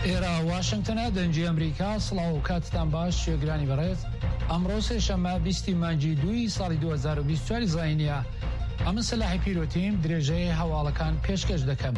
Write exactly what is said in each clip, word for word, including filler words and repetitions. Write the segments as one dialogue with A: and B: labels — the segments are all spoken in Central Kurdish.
A: ئێرە واشنگتنە دەنجی ئەمریکا سڵاو و کاتتان باش شێگرانی بەڕێز ئەمڕۆ سێشەممە بیستی مانگی دووی ساڵی دوو هەزار و بیست و چوار زاینیە ئەمە سەلاحی پیرۆتیم درێژەیە هەواڵەکان پێشکەش دەکەم.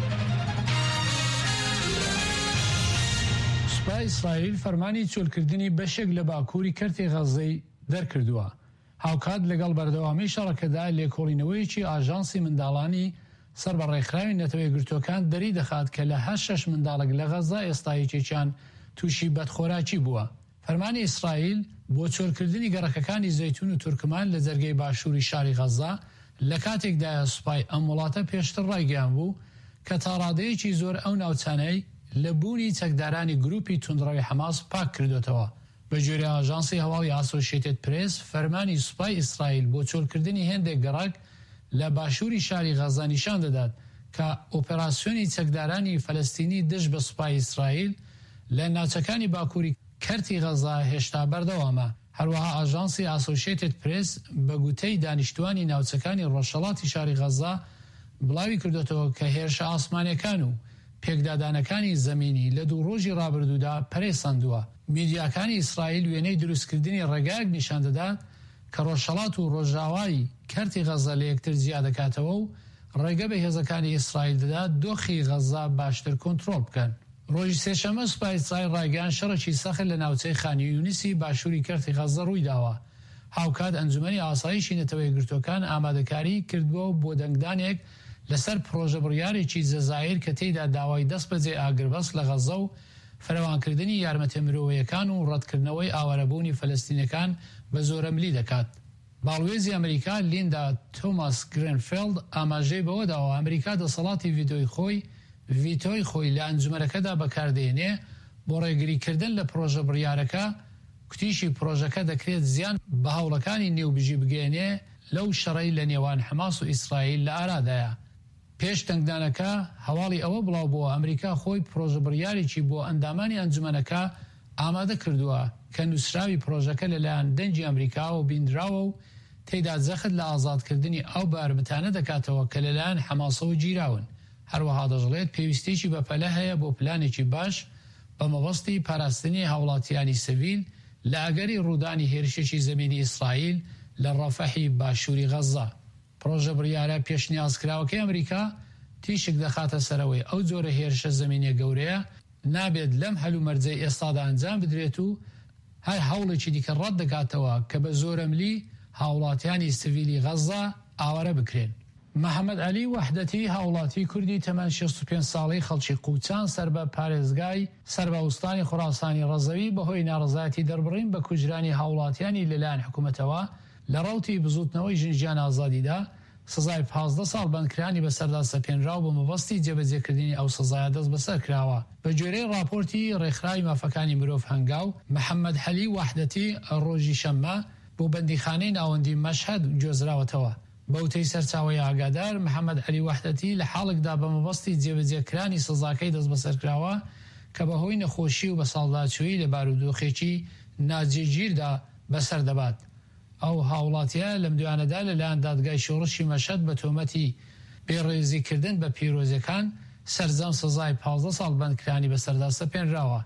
A: سوپای ئیسرائیل فەرمانی چۆلکردنی بەشێک لە باکووری کەرتی غەزەی دەرکردووە. هاوکات لەگەڵ بەردەوامی شەڕەکەدا لێکۆڵینەوەیەکی ئاژانسی منداڵانی سەر بە ڕێکخراوی نەتەوە یەکگرتووەکان دەری دەخات کە لە هەشت شەش منداڵێک لە غەزا ئێستا یەکێکیان تووشی بەدخۆراکی بووە. فەرمانی ئیسرائیل بۆ چۆلکردنی گەڕەکەکانی زەیتون و تورکمان لە جەرگەی باشووری شاری غەزا لە کاتێکدایە سوپای ئەم وڵاتە پێشتر ڕایگەیان بوو کە تا ڕادەیەکی زۆر ئەو ناوچانەی لە بوونی چەکدارانی گروپی توندڕەوی حەماس پاک کردوێتەوە. بە جۆرە ئاژانسی هەواڵی ئاسۆشیێتد پرێس فەرمانی سوپای ئیسرائیل بۆ چۆلکردنی هێندێک گەڕەک لە باشووری شاری غەزا نیشان دەدات کە ئۆپێراسیۆنی چەکدارانی فەلەستینی دژ بە سوپای ئیسرائیل لە ناوچەکانی باکووری کەرتی غەزا هێشتا بەردەوامە. هەروەها ئاژانسی ئاسۆشیێتد پرێس بە گوتەی دانیشتوانی ناوچەکانی ڕۆژهەڵاتی شاری غەزا بڵاوی کردوێتەوە کە هێرشە ئاسمانیەکان و پێکدادانەکانی زەمینی لە دوو ڕۆژی ڕابردوودا پەرێساندووە. میدیاکانی ئیسرائیل وێنەی دروستکردنی ڕێگایەک نیشان دەدات کە ڕۆژهەڵات و ڕۆژاوای کەرتی غەزا لە یەکتر جیا دەکاتەوە و ڕێگە بە هێزەکانی ئیسرائیل دەدات دۆخی غەزا باشتر کۆنتڕۆڵ بکەن. ڕۆژی سێشەممە سوپای ئیسرائیل ڕایگەیاند شەڕێکی سەخت لە ناوچەی خانی یونیسی باشووری کەرتی غەزا ڕووی داوە. هاوکات ئەنجومەنی ئاسایشی نەتەوە یەکگرتووەکان ئامادەکاری کردبووە بۆ دەنگدانێک لەسەر پرۆژە بڕیارێکی جەزایر کە تێیدا داوای دەست بەجێ ئاگربەست لە غەزا و فراوانکردنی یارمەتە مرۆڤیەکان و ڕەتکردنەوەی ئاوارەبوونی فەلەستینەکان بە زۆرەملی دەکات. باڵوێزی ئەمریکا لیندا تۆماس گرینفیلد ئاماژەی بەوە داوە ئەمریکا دەسەڵاتی ڤیدۆی خۆی ڤیتۆی خۆی لە ئەنجومەنەکەدا بەکاردێنێ بۆ ڕێگریکردن لە پرۆژە بڕیارەکە. کوتیشی پرۆژەکە دەکرێت زیان بە هەوڵەکانی نێوبژی بگەێنێ لەو شەڕەی لە نێوان حەماس و ئیسرائیل لە ئارادایە. پێش دەنگدانەکە هەواڵی ئەوە بڵاو بۆ ئەمریکا خۆی پرۆژە بڕیارێکی بۆ ئەندامانی ئەنجومەنەکە ئامادە کردووە کە نووسراوی پرۆژەکە لەلایەن دەنجی ئەمریکا و بیندراوە و تێیدا جەخت لە ئازادکردنی ئەو بارمتانە دەکاتەوە کە لەلایەن حەماسە و گیراون. هەروەها دەژڵێت پێویستێکی بەپەلە هەیە بۆ پلانێکی باش بە مەبەستی پاراستنی هاوڵاتیانی سڤیل لە ئەگەری ڕوودانی هێرشێکی زەمینی ئیسرائیل لە ڕەفەحی باشووری غەزا. پرۆژە بڕیارە پێشنیازکراوەکەی ئەمریکا تیشک دەخاتە سەرەوەی ئەو جۆرە هێرشە زەمینیە گەورەیە نابێت لەم هەلومەرجەی ئێستادا ئەنجام بدرێت و هەر هەوڵێکی دیکە ڕەت دەکاتەوە کە بە زۆرەملی هاوڵاتیانی سڤیلی غەزا ئاوارە بکرێن. محەممەد عەلی وەحدەتی هاوڵاتی کوردی تەمەن شەست و پێنج ساڵەی خەڵکی قوچان سەر بە پارێزگای سەربەوستانی خوراسانی ڕەزەوی بەهۆی ناڕەزایەتی دەربڕین بە کوژرانی هاوڵاتیانی لەلایەن حکوومەتەوە لە ڕەوتی بزوتنەوەی ژنجیان ئازادیدا سزای پازدە ساڵ بەندکرانی بەسەردا سەپێنراو بۆ مەبەستی جێبەجێکردنی ئەو سزایە دەست بەسەر کراوە. بە جۆرەی راپۆرتی ڕێکخراوی مافەکانی مرۆڤ هەنگاو محەممەد عەلی وەحدەتی ڕۆژی شەممە بۆ بەندیخانەی ناوەندی مەشهەد گوێزراوەتەوە. بەوتەی سەرچاوەی ئاگادار محەممەد عەلی وەحدەتی لە حاڵێکدا بە مەبەستی جێبەجێکرانی سزاکەی دەست بەسەر کراوە کە بەهۆی نەخۆشی و بە ساڵداچووی لە بارودۆخێکی ناجێگیردا بەسەر دەبات. ئەو هاوڵاتیە لەم دوانەدا لەلایەن دادگای شۆڕشی مەشهەد بە تۆمەتی بێڕێزیکردن بە پیرۆزیەکان سەرجەم سزای پازدە ساڵ بەندکرانی بەسەردا سەپێنراوە.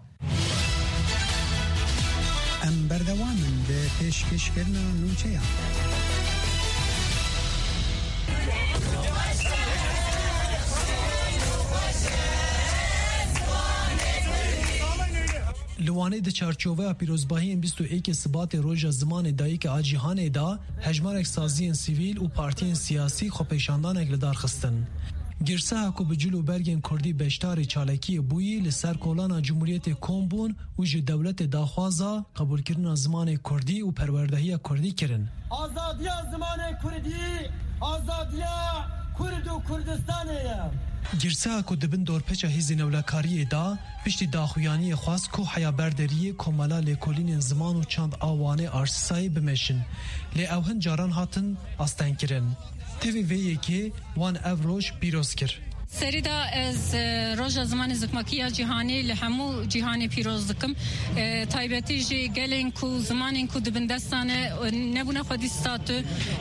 B: ئەم بەردەوامن بە پێشکەشکردنە نووچەیە.
C: لوانه د چارچوبه پیروزباهی بیست و یک سبات روز زمان دایک آجیهان دا هجمارک سازی سیویل و پارتیین سیاسی خو پیشاندان اگلدار خستن. گرسه حکو بجلو برگن کردی بشتار چالکی بویی لسر کولان جمهوریت کومبون و جه دولت داخوازا قبول کردن زمان کردی و پروردهی کردی کرن.
D: آزادی زمان کردی، آزادی کرد و کردستانه.
C: گرسه کو دبن دورپچا هیزی نولکاری دا پشتی داخویانی خواست کو حیا بردری کومالا لکولین زمان و چند آوانه آرسایی بمشن لی اوهن جاران هاتن آستان کرن تیوی وی که وان اوروش پیروز کر
E: سریدا از روز زمان زکماکیه جهانی لهمو جهانی پیروز دکم تایبتی جی گلین کو زمانین کو دبندستانه نبونه خودی ستاتو